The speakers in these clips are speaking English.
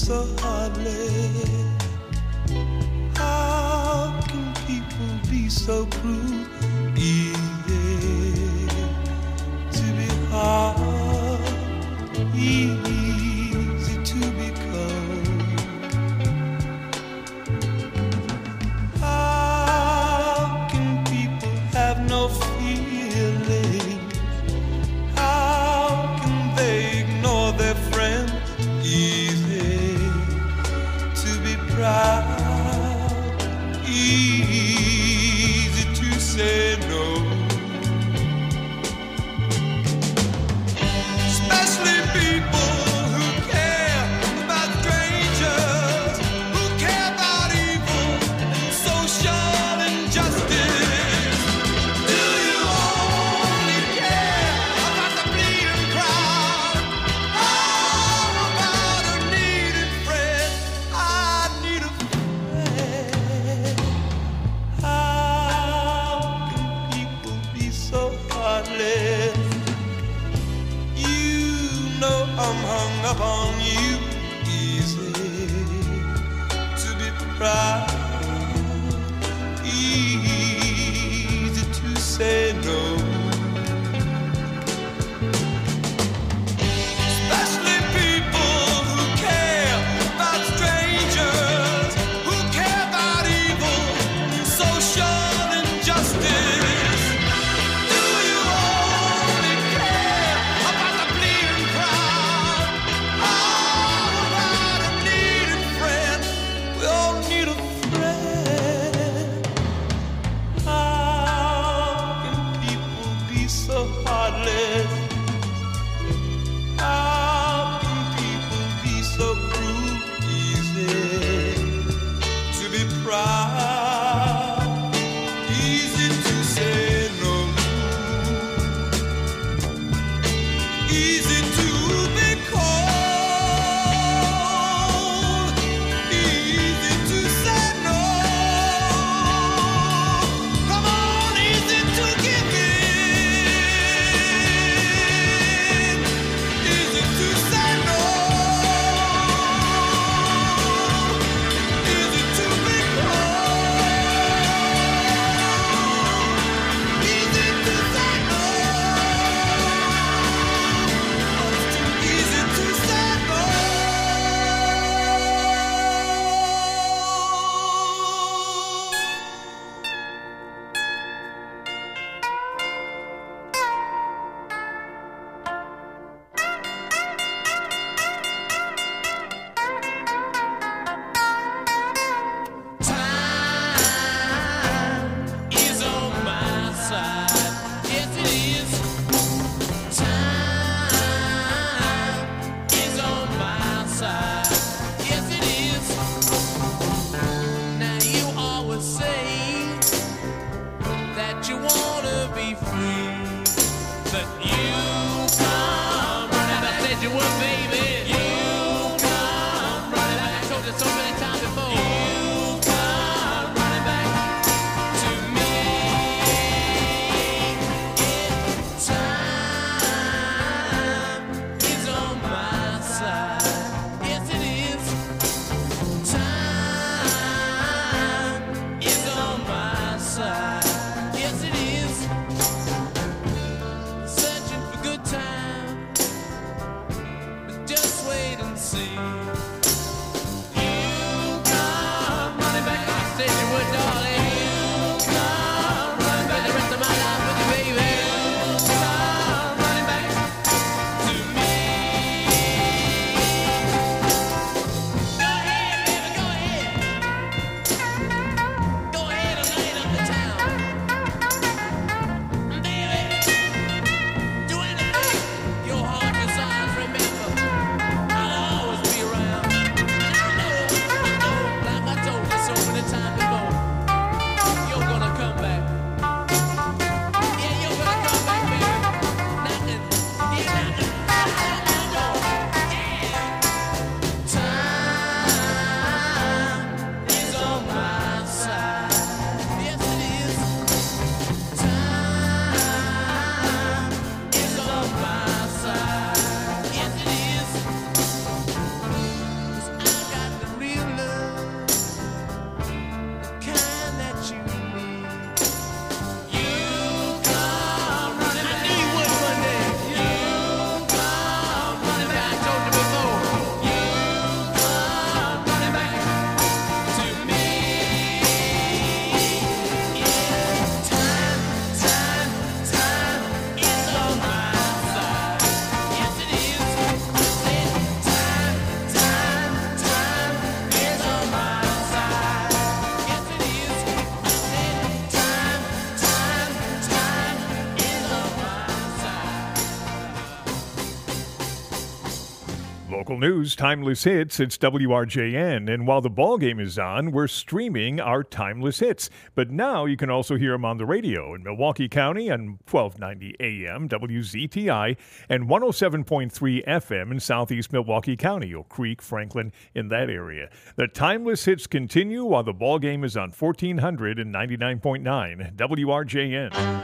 so heartless? How can people be so cruel? Easy to be hard, easy to be cold. How can people have no feeling? How can they ignore their friends? Easy to be proud, easy to say no. Especially people who care about strangers, who care about evil and social injustice. Do you only care about the bleeding crowd? How about a needed friend? I need a friend. How can people be so heartless? You know I'm hung up on you. Easy to be proud, easy to say no. Especially people who care about strangers, who care about evil and social injustice. Do you only care about the bleeding crowd? How about a needed friend? We all need a friend. How can people be so heartless? How can people be so cruel? Easy to be proud, easy to say no, easy to be cold, easy to say no. Come on, easy to give in, easy to say no, easy to be cold, easy to say no. Local news, timeless hits, it's WRJN. And while the ball game is on, we're streaming our timeless hits. But now you can also hear them on the radio in Milwaukee County on 1290 AM, WZTI, and 107.3 FM in southeast Milwaukee County, Oak Creek, Franklin, in that area. The timeless hits continue while the ball game is on 1499.9 WRJN.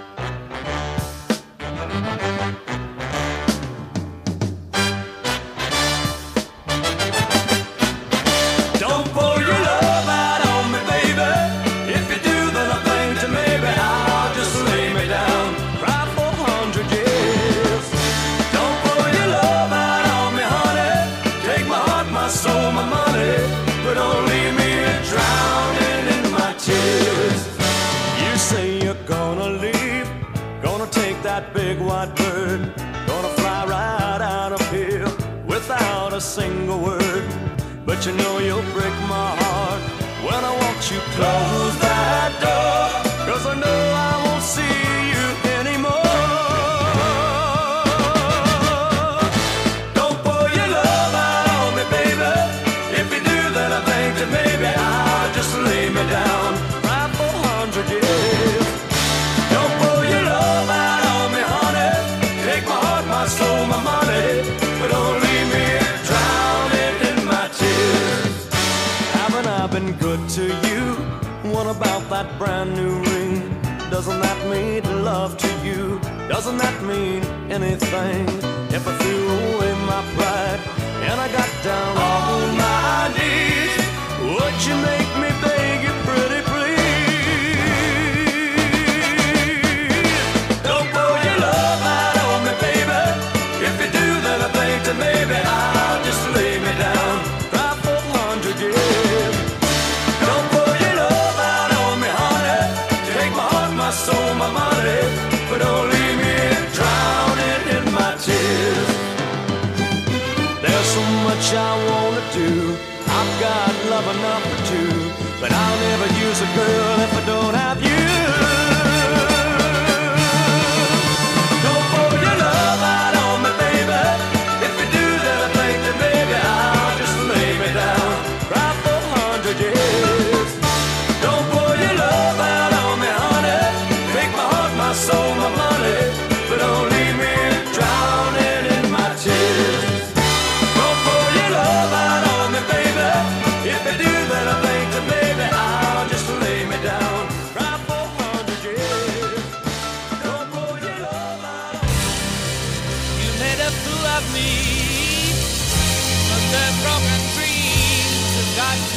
Big white bird, gonna fly right out of here without a single word. But you know you'll break my heart when I watch you close that door, 'cause I know I won't see you anymore. Don't pour your love out on me, baby. If you do, then I think that maybe I'll just lay me down right for 100 years. Don't pour your love out, my soul, my money, but don't leave me drowning in my tears. Haven't I been good to you? What about that brand new ring? Doesn't that mean love to you? Doesn't that mean anything? If I threw away my pride and I got down on my knees, would you make me beg you pretty please? Don't pour your love out on me, baby. If you do, then I think that maybe I'll just lay me down right for 100 years. Don't pour your love out on me, honey. Take my heart, my soul, my money, but don't leave me drowning in my tears. There's so much I wanna do. I've got love enough for two, but I'll never use a girl if I don't have you. Don't pour your love out on me, baby. If you do, then I think that maybe I'll just lay me down right for 100 years. Don't pour your love out on me, honey. Take my heart, my soul, my money, but don't leave me drowning in my tears. Don't pour your love out on me, baby. If you do, then I think that maybe I'll just lay me down right for 100 years. Don't pour your love out on me. You made a fool of me, but the broken dreams have got to end.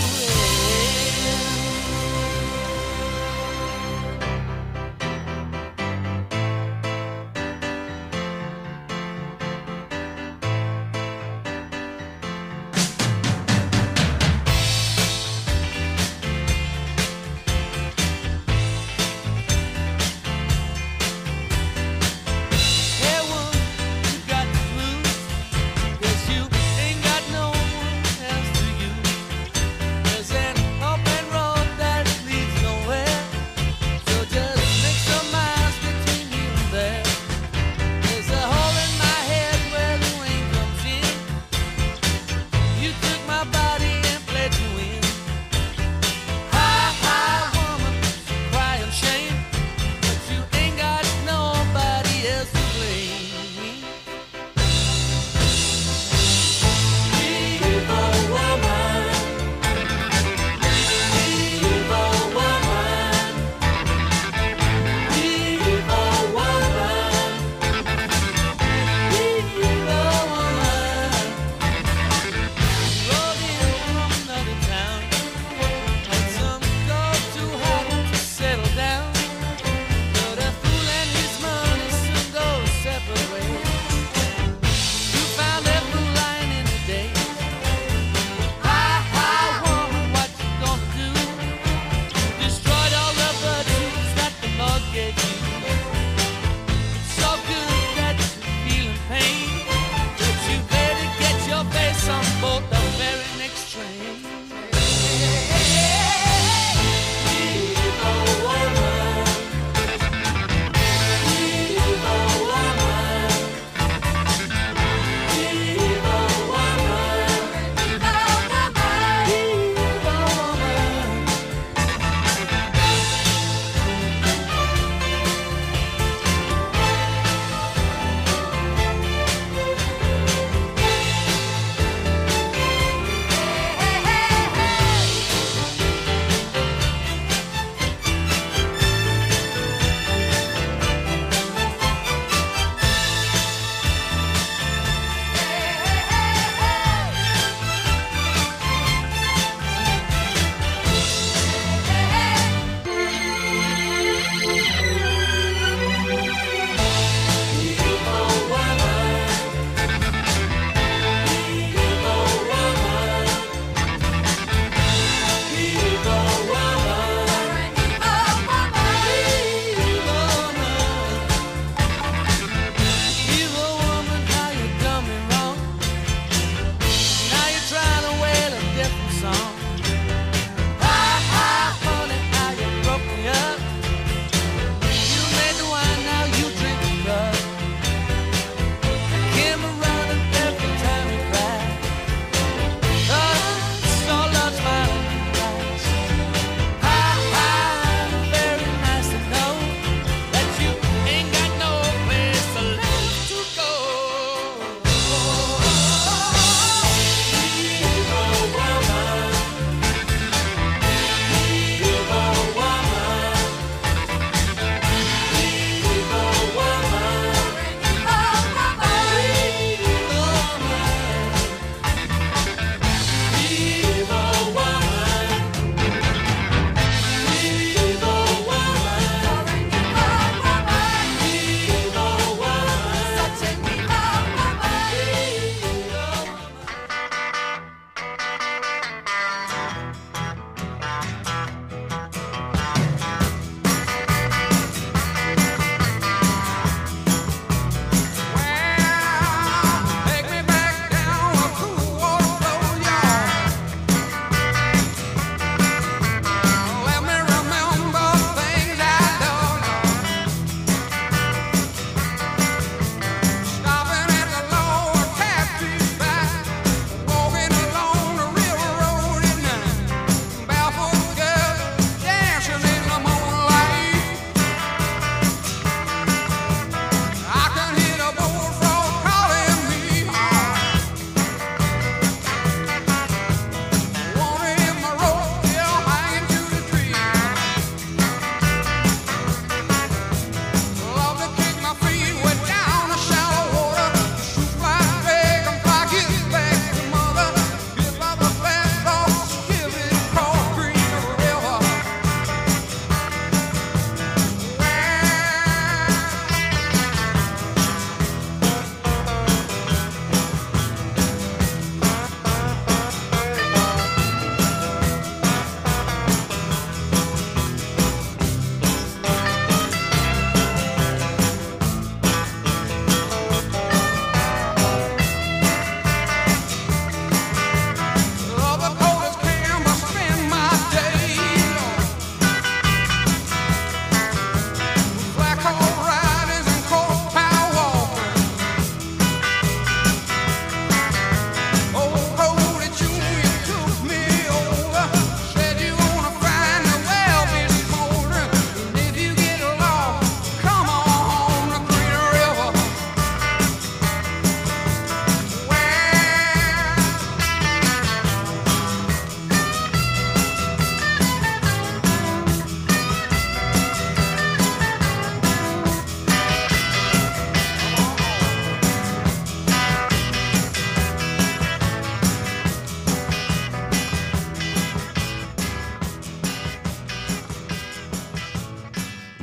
Hey, woman, you got the blues, 'cause you ain't got no one else to use.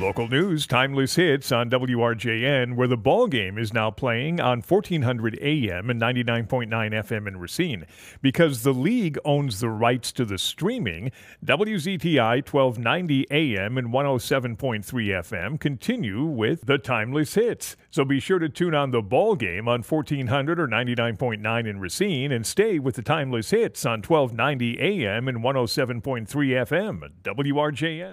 Local news, Timeless Hits on WRJN, where the ball game is now playing on 1400 AM and 99.9 FM in Racine. Because the league owns the rights to the streaming, WZTI 1290 AM and 107.3 FM continue with the Timeless Hits. So be sure to tune on the ball game on 1400 or 99.9 in Racine and stay with the Timeless Hits on 1290 AM and 107.3 FM at WRJN.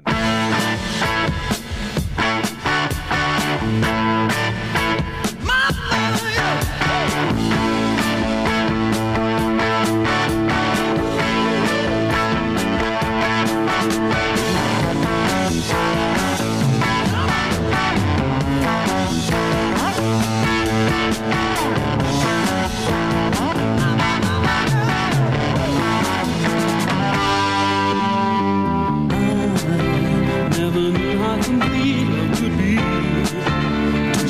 Never knew how complete love could be.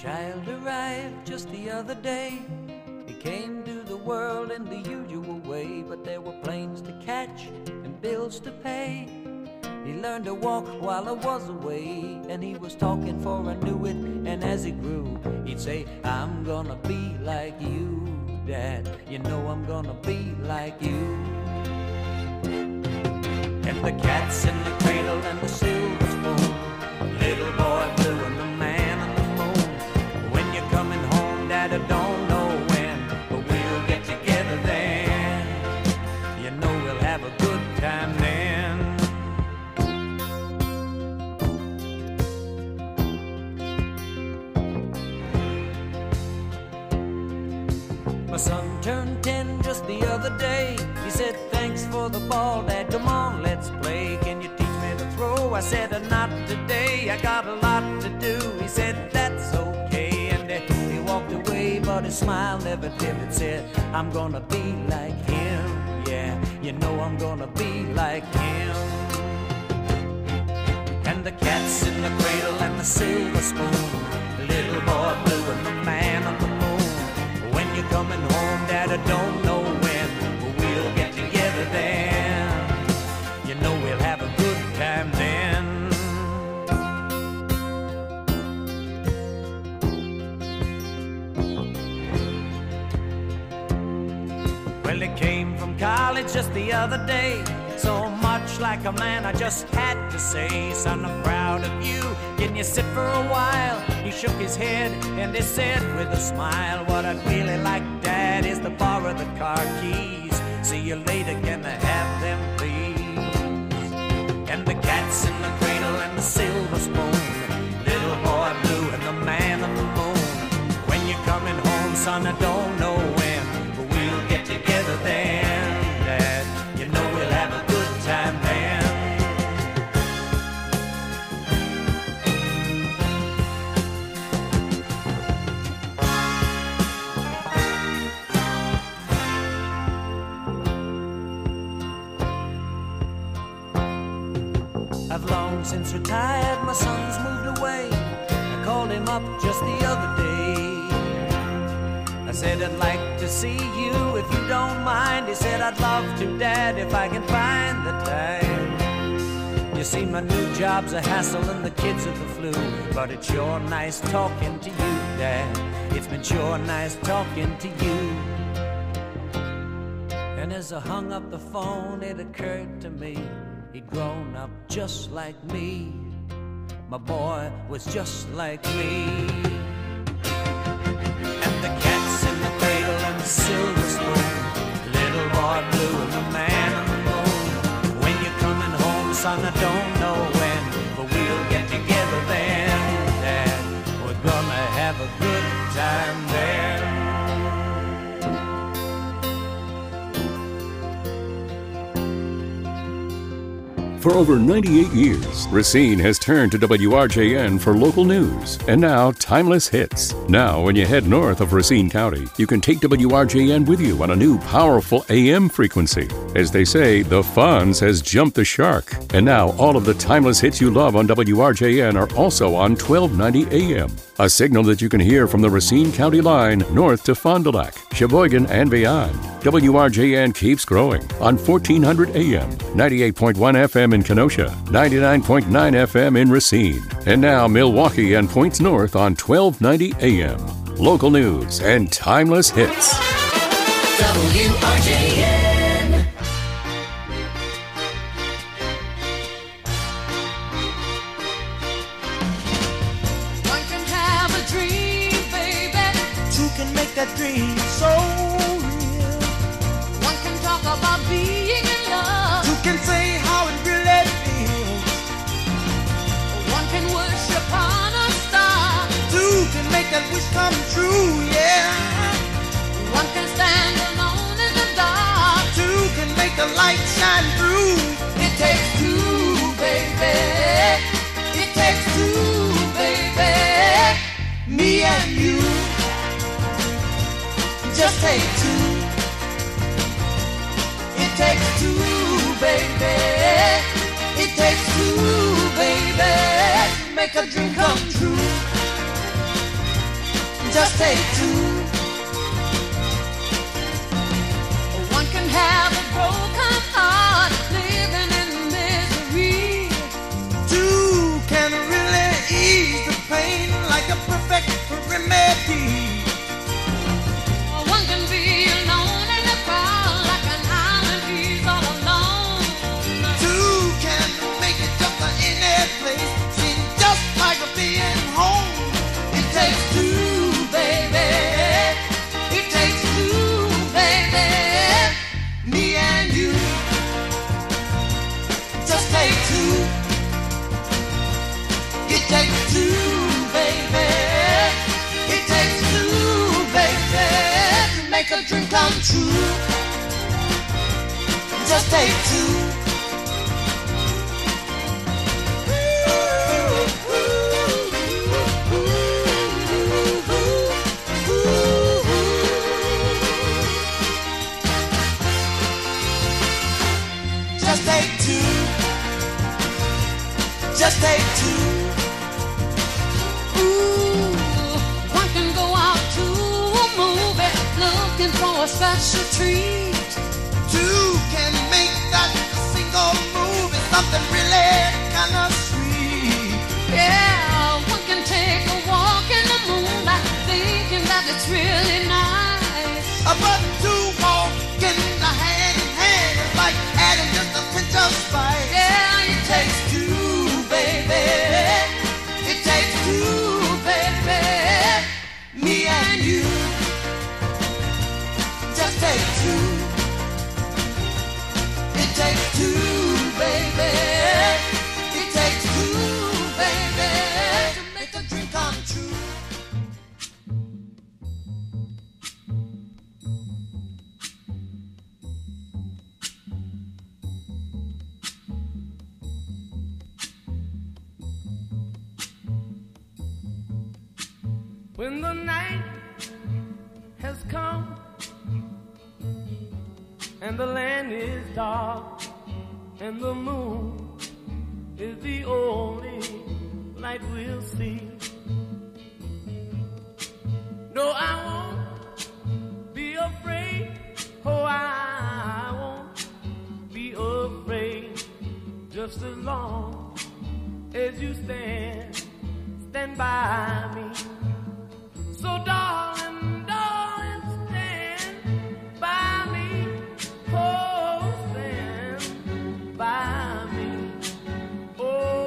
child arrived just the other day. He came to the world in the usual way, but there were planes to catch and bills to pay. He learned to walk while I was away, and he was talking for I knew it. And as he grew, he'd say, I'm gonna be like you, Dad. You know I'm gonna be like you. And the cat's in the cradle and the silver spoon, little boy blue and the man on the moon. When you're coming home, Dad, I don't know when, but we'll get together then. You know we'll have a good time then. My son turned 10 just the other day. He said, thanks for the ball, Dad, come on, let's play. Can you teach me to throw? I said, not today, I got a lot to do. He said, that's okay, and he walked away, but his smile never dimmed. It said, I'm gonna be like him, yeah, you know I'm gonna be like him. And the cat's in the cradle and the silver spoon, little boy blue and the man on the moon. When you're coming home, Dad, I don't know when, but we'll get together then. You know we'll have a good time then. Well, he came from college just the other day. So much like a man, I just had to say, son, I'm proud of you. Can you sit for a while? He shook his head and he said with a smile, what I'd really like, Dad, is to borrow the car keys. See you later, can I have them, please? And the cat's in the cradle and the silver spoon, little boy blue and the man on the moon. When you're coming home, son, I don't know when, but we'll get together then, Dad. You know we'll have a good time then. I've long since retired, my son's moved away. I called him up just the other day. I said, I'd like to see you if you don't mind. He said, I'd love to, Dad, if I can find the time. You see, my new job's a hassle and the kids are the flu, but it's sure nice talking to you, Dad. It's been sure nice talking to you. And as I hung up the phone, it occurred to me, he'd grown up just like me. My boy was just like me. And the cat's in the cradle and the silver spoon, little boy blue and the man on the moon. When you're coming home, son, I don't know when, but we'll get together then, Dad. We're gonna have a good time then. For over 98 years, Racine has turned to WRJN for local news and now timeless hits. Now, when you head north of Racine County, you can take WRJN with you on a new powerful AM frequency. As they say, the Fonz has jumped the shark. And now all of the timeless hits you love on WRJN are also on 1290 AM. A signal that you can hear from the Racine County line north to Fond du Lac, Sheboygan, and beyond. WRJN keeps growing on 1400 AM, 98.1 FM in Kenosha, 99.9 FM in Racine, and now Milwaukee and points north on 1290 AM. Local news and timeless hits. WRJN. That dream so real. One can talk about being in love. Two can say how it really feels. One can worship on a star. Two can make that wish come true, yeah. One can stand alone in the dark. Two can make the light shine through. It takes two, baby. It takes two, baby. Me and you. Just take two. It takes two, baby. It takes two, baby. Make a dream come true. Just take two. One can have a broken heart, living in misery. Two can really ease the pain like a perfect remedy. One can be alone in the crowd, like an island he's all alone. Two can make it just in any place, seem just like being home. It takes two, baby. It takes two, baby. Me and you, Just take two. it takes two, baby. It takes two, baby, to make a dream come true. Just take two. Just take two. Just take two. Ooh, one can go out to a movie looking for a special treat. Two can make that single movie something really kind of sweet. Yeah, one can take a walk in the moonlight thinking that it's really nice. But two walking hand in hand is like adding just a pinch of spice. Yeah, It takes two, baby. It takes two, baby. Me and you. Just take two. It takes two, baby. It takes two, baby, to make a dream come true. When the night has come and the land is dark and the moon is the only light we'll see. No, I won't be afraid. Oh, I won't be afraid. Just as long as you stand by me. So darling, darling, stand by me. Oh, stand by me. Oh,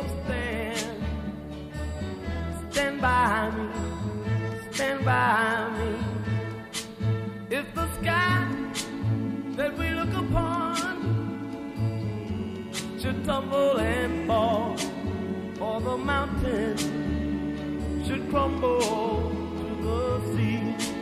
stand by me. Stand by me. If the sky that we look upon should tumble and fall, or the mountain should crumble to the sea,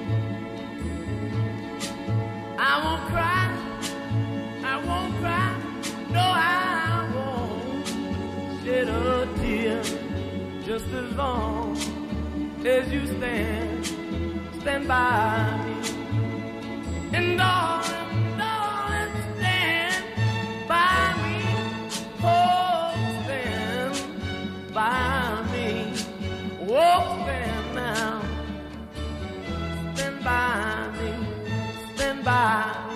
I won't cry, I won't cry, no, I won't shed a tear, just as long as you stand by me. And darling, darling, stand by me. Oh, stand by me. Oh, stand now. Stand by me. Stand by me.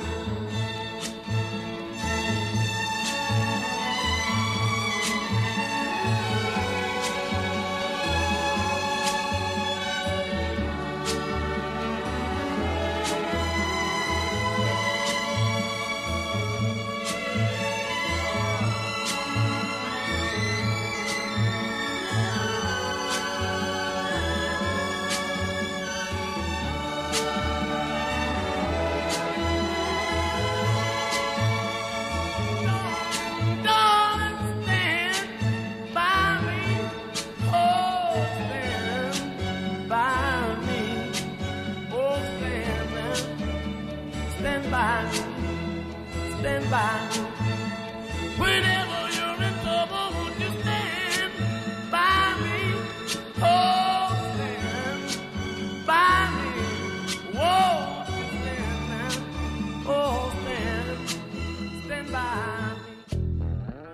Stand by me. Whenever you're in trouble, won't you stand by me? Oh, stand by me. Whoa, stand now. Oh, stand by me.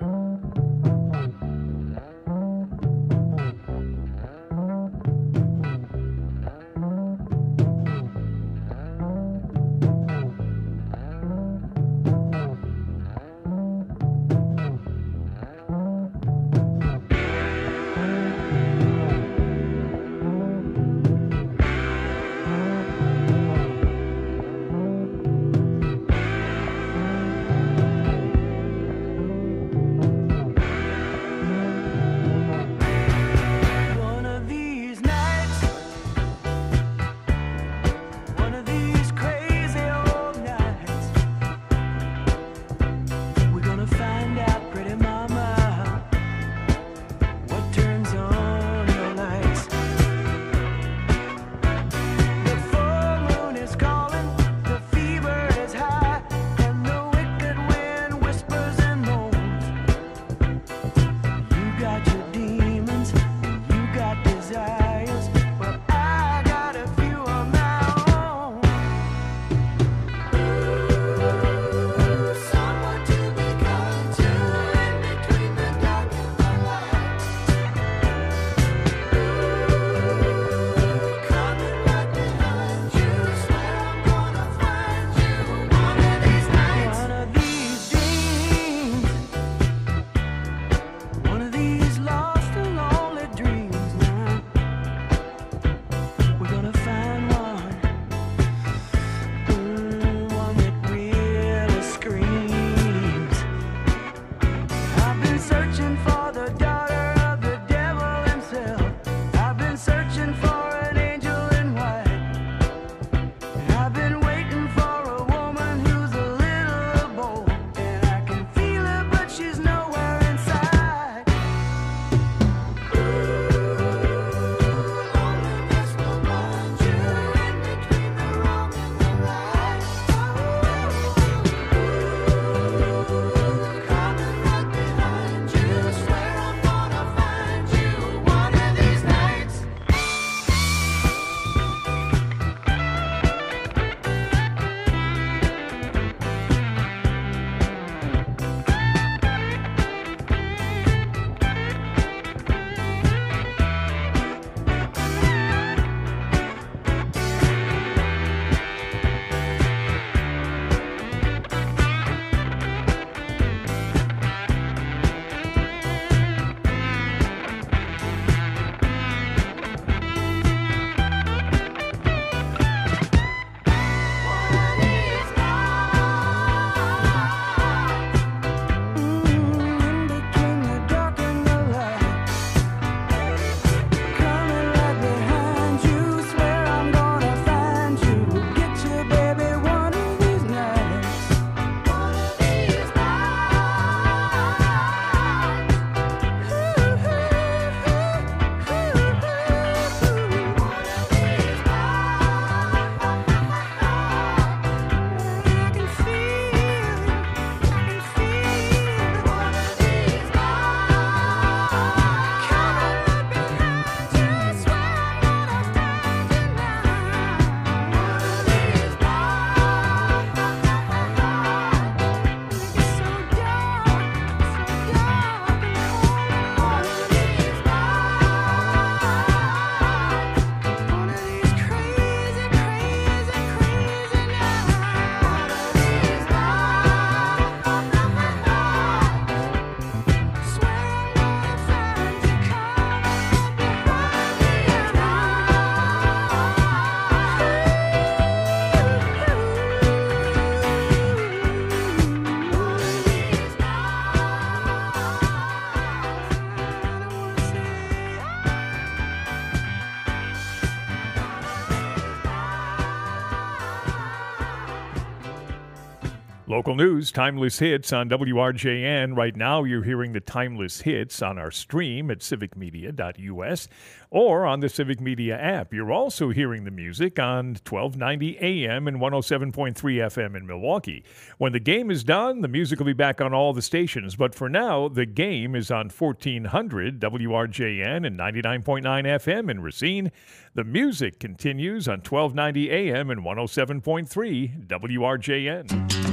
Local news, Timeless Hits on WRJN. Right now, you're hearing the Timeless Hits on our stream at civicmedia.us or on the Civic Media app. You're also hearing the music on 1290 AM and 107.3 FM in Milwaukee. When the game is done, the music will be back on all the stations. But for now, the game is on 1400 WRJN and 99.9 FM in Racine. The music continues on 1290 AM and 107.3 WRJN.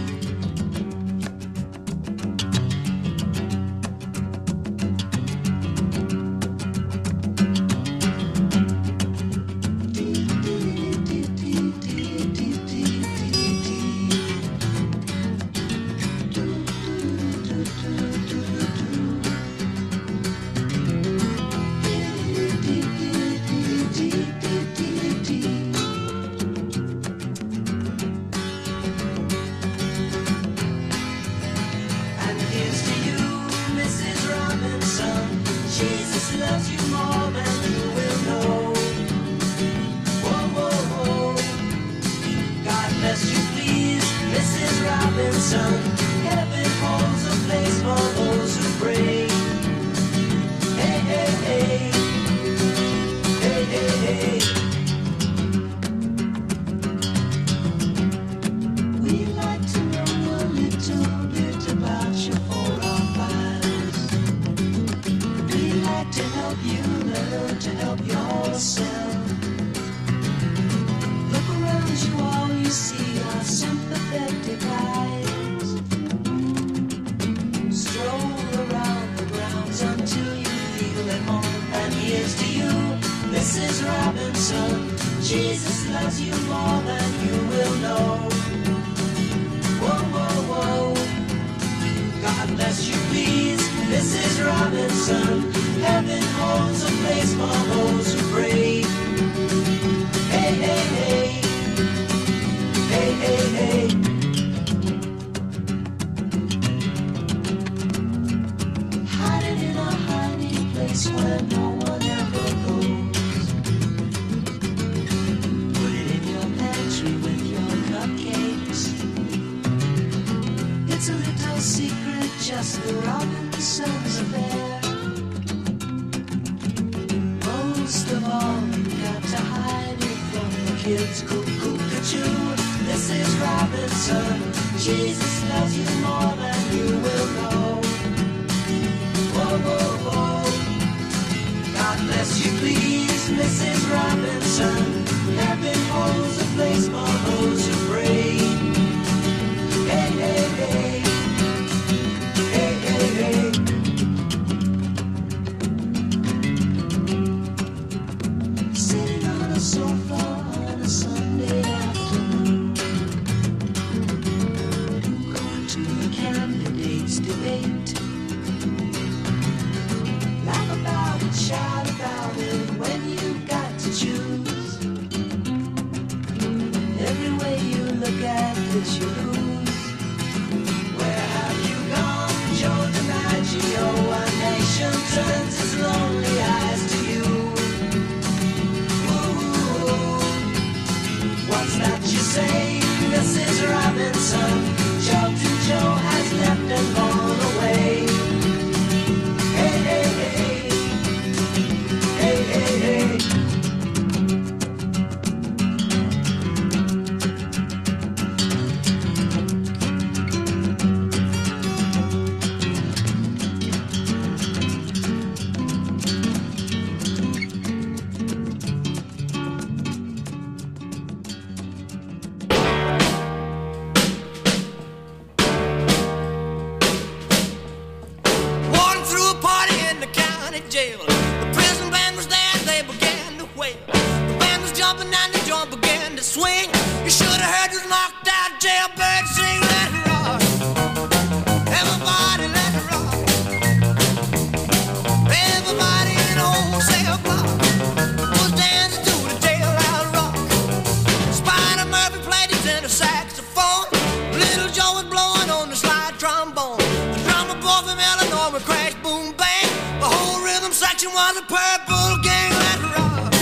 Was a purple gang, let's rock.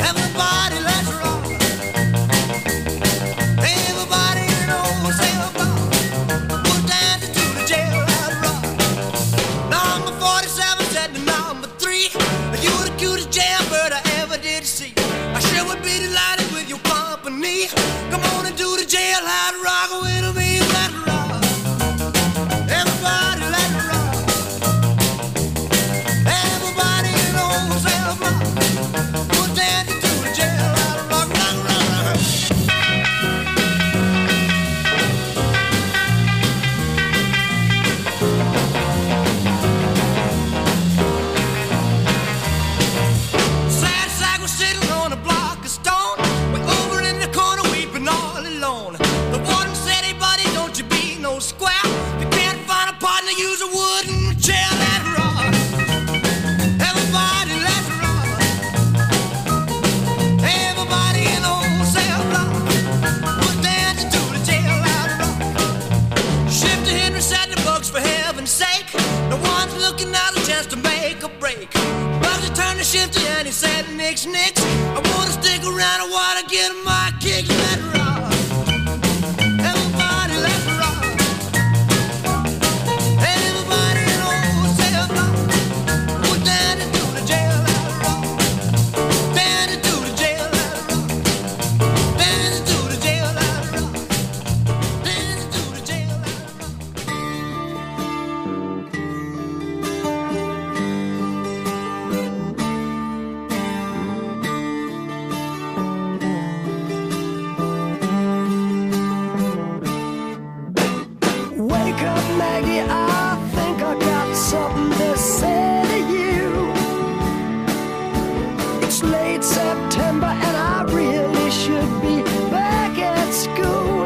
Everybody, let's rock. Everybody, say up, Maggie, I think I got something to say to you. It's late September and I really should be back at school.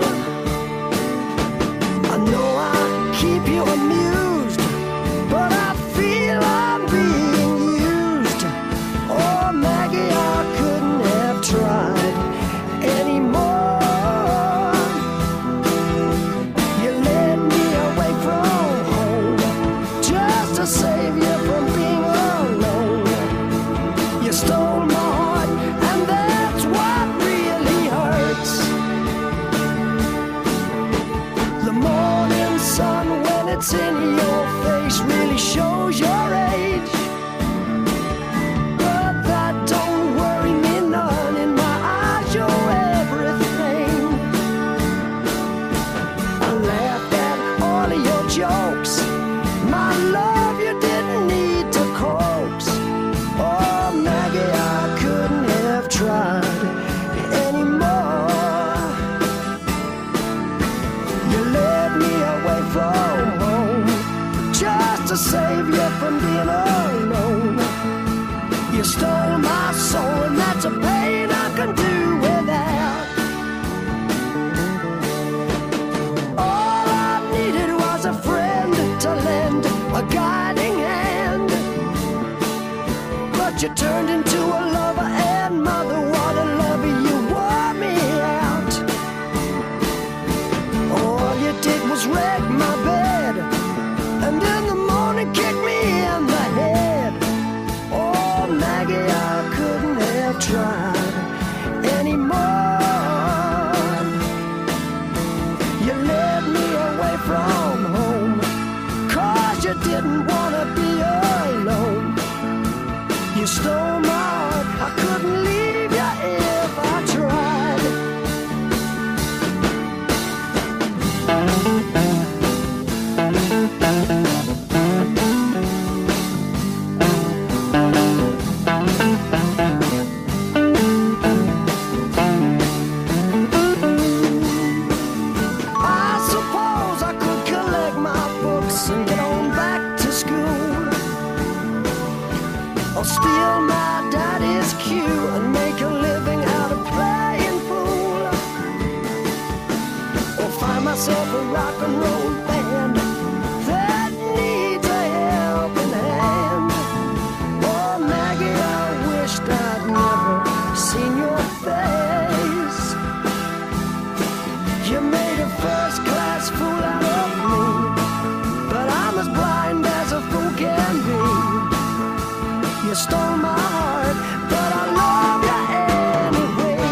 I know I keep you amused, but I feel I'm being used. Oh, Maggie, I couldn't have tried anymore. You led me away from home just to save you from being alone. You stole my heart, and that's what really hurts. The morning sun, when it's in your face, really shows your age. But that don't worry me none. In my eyes, you're everything. I laughed at all of your jokes. My love, you didn't need to coax. Oh, Maggie, I couldn't have tried anymore. You led me away from home just to save you from being alone. You stole my soul, and that's a pain I can do without. All I needed was a friend to lend a guiding hand. But you turned into a lover, and mother, what a lover, you wore me out. All you did was wreck my bed, and in the morning kick me in the head. Oh, Maggie, I couldn't have tried anymore. You led me away from home, 'cause you didn't want to be alone. You stole my heart, I couldn't leave you if I tried. I suppose I could collect my books and get on back to school, or steal my daddy's cue and make a living out of playing pool, or find myself a rock and roll band that needs a helping hand. Oh, Maggie, I wished I'd never seen your face. You made a first-class fool out of me, but I'm as blind as a fool can be. You stole my heart, but I love you anyway.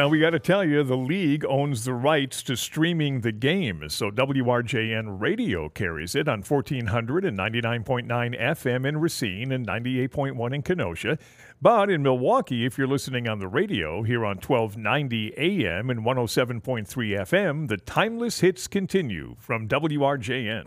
Well, we got to tell you, the league owns the rights to streaming the game, so WRJN Radio carries it on 1400 and 99.9 FM in Racine and 98.1 in Kenosha. But in Milwaukee, if you're listening on the radio, here on 1290 AM and 107.3 FM, the timeless hits continue from WRJN.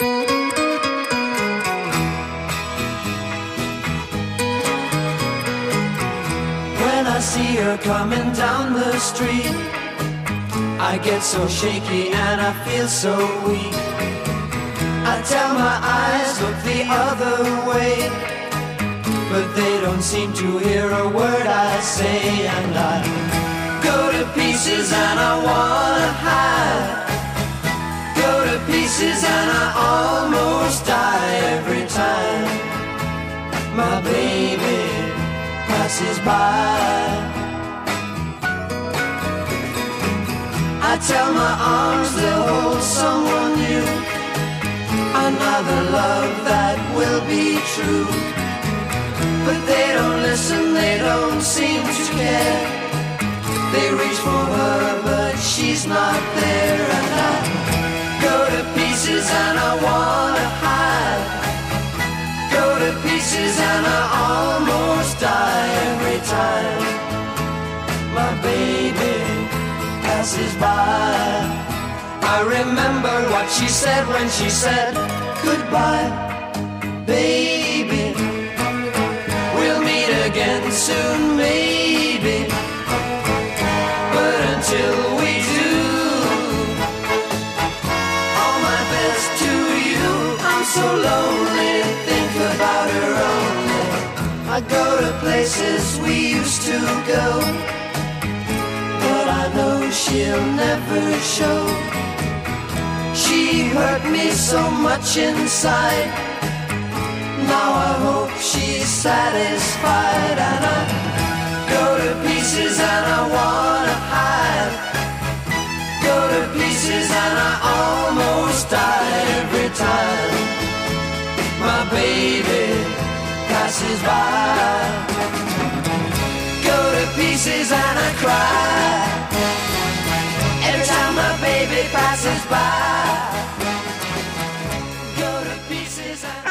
When I see her coming down the street, I get so shaky and I feel so weak. I tell my eyes, look the other way, but they don't seem to hear a word I say. And I go to pieces and I wanna hide, go to pieces and I almost die every time my baby passes by. I tell my arms they'll hold someone new, another love that will be true. But they don't listen, they don't seem to care. They reach for her, but she's not there. And I go to pieces and I wanna hide, go to pieces and I almost die every time my baby passes by. I remember what she said when she said goodbye, baby. We'll meet again soon, maybe. But until we do, all my best to you. I'm so lonely, think about her only. I go to places we used to go, but I know she'll never show. She hurt me so much inside, now I hope she's satisfied. And I go to pieces and I wanna hide, go to pieces and I almost die every time my baby passes by. Go to pieces and I cry every time my baby passes by. Go to pieces and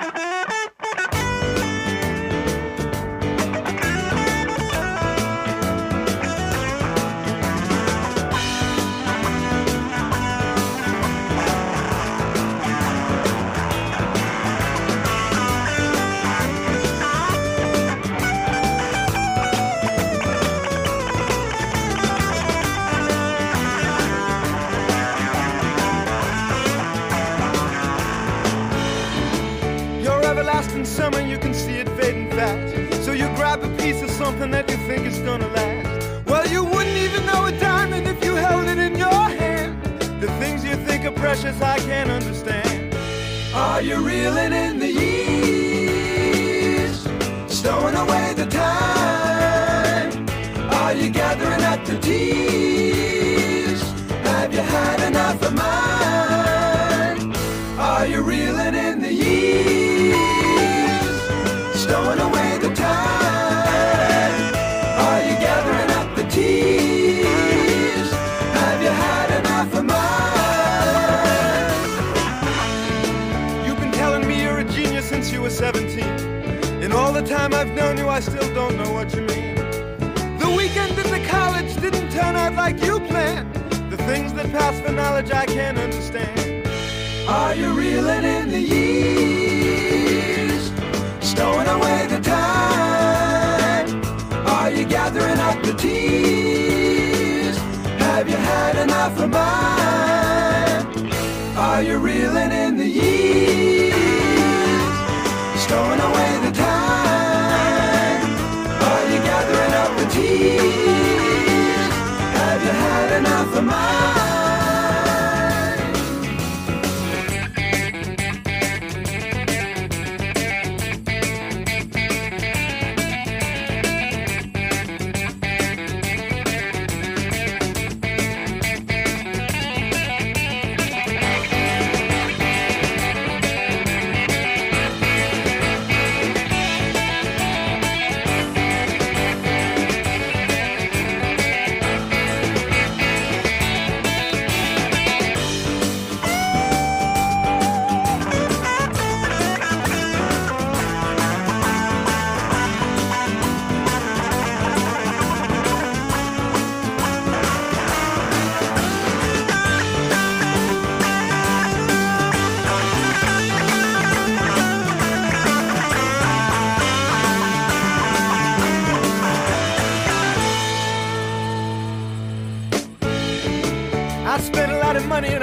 everlasting summer, you can see it fading fast. So you grab a piece of something that you think is gonna last. Well, you wouldn't even know a diamond if you held it in your hand. The things you think are precious, I can't understand. Are you reeling in the years, stowing away the time? Are you gathering up the tears? Have you had enough of mine? Are you reeling in the years, stowing away the time? Are you gathering up the tears? Have you had enough of mine? You've been telling me you're a genius since you were 17. In all the time I've known you, I still don't know what you mean. The weekend in the college didn't turn out like you planned. The things that pass for knowledge I can't understand. Are you reeling in the years, stowing away the time? Are you gathering up the tears? Have you had enough of mine? Are you reeling in the years, stowing away the time? Are you gathering up the tears? Have you had enough of mine?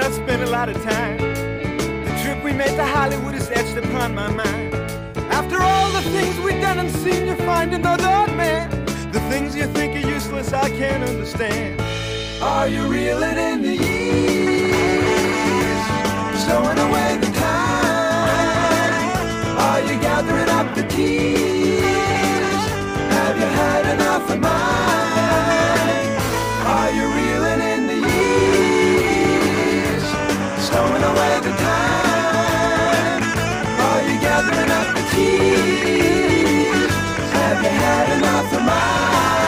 and I've spent a lot of time. The trip we made to Hollywood is etched upon my mind. After all the things we've done and seen, you find another man. The things you think are useless, I can't understand. Are you reeling in the years, stowing away the time? Are you gathering up the keys? Have you had enough of mine? Are you reeling in the years, stowing away the time? Are you gathering up the keys? Have you had enough of mine?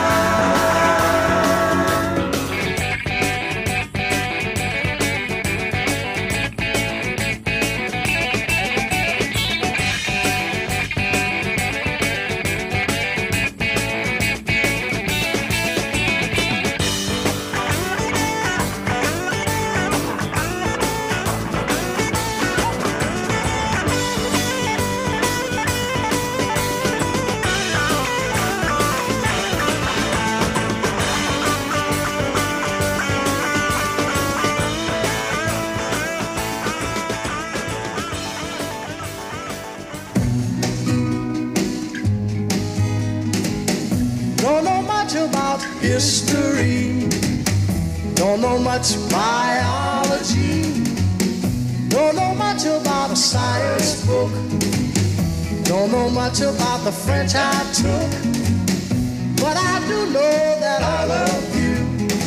History, don't know much biology, don't know much about a science book, don't know much about the French I took, but I do know that I love you,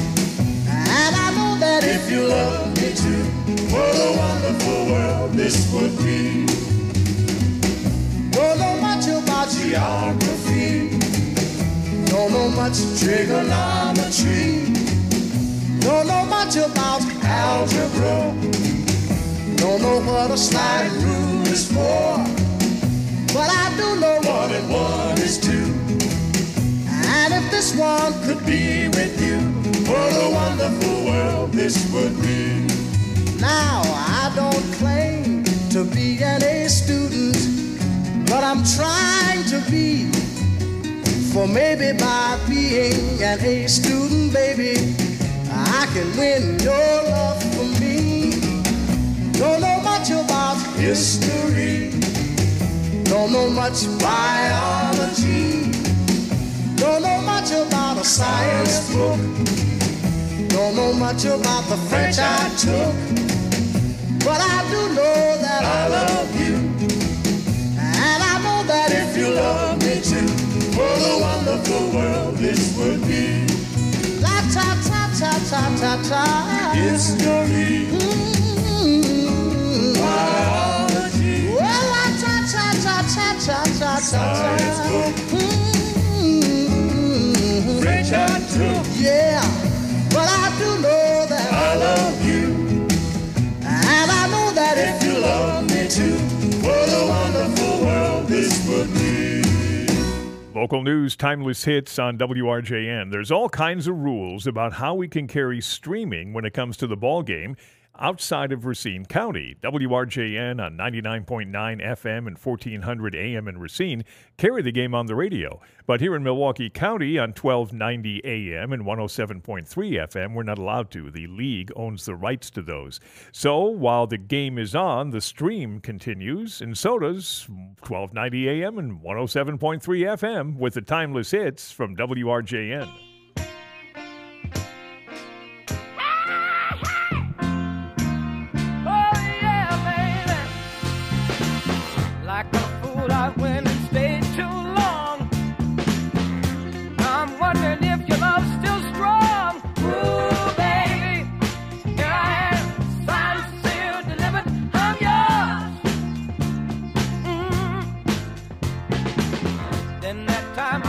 and I know that if you love me too, what a wonderful world this would be. Don't know much about geography, don't know much trigonometry, don't know much about algebra, don't know what a slide rule is for, but I do know 1 and 1 is 2. And if this one could be with you, what a wonderful world this would be. Now I don't claim to be an A student, but I'm trying to be. For maybe by being an A student, baby, I can win your love for me. Don't know much about history, don't know much biology, don't know much about a science book, don't know much about the French I took, but I do know that I love you, and I know that if you love me too, what a wonderful world this would be. La ta ta ta ta ta ta. History. Biology. Well, la ta ta ta ta ta ta ta. Science book. French I took. Yeah, but I do know that I love you, and I know that if you love me too, what a wonderful world this would be. Local news, timeless hits on WRJN. There's all kinds of rules about how we can carry streaming when it comes to the ball game outside of Racine County. WRJN on 99.9 FM and 1400 AM in Racine carry the game on the radio. But here in Milwaukee County on 1290 AM and 107.3 FM, we're not allowed to. The league owns the rights to those. So while the game is on, the stream continues, and so does 1290 AM and 107.3 FM with the timeless hits from WRJN. Like a fool, I went and stayed too long. I'm wondering if your love's still strong. Ooh, baby, here I am, signed, sealed, delivered, I'm yours. Then that time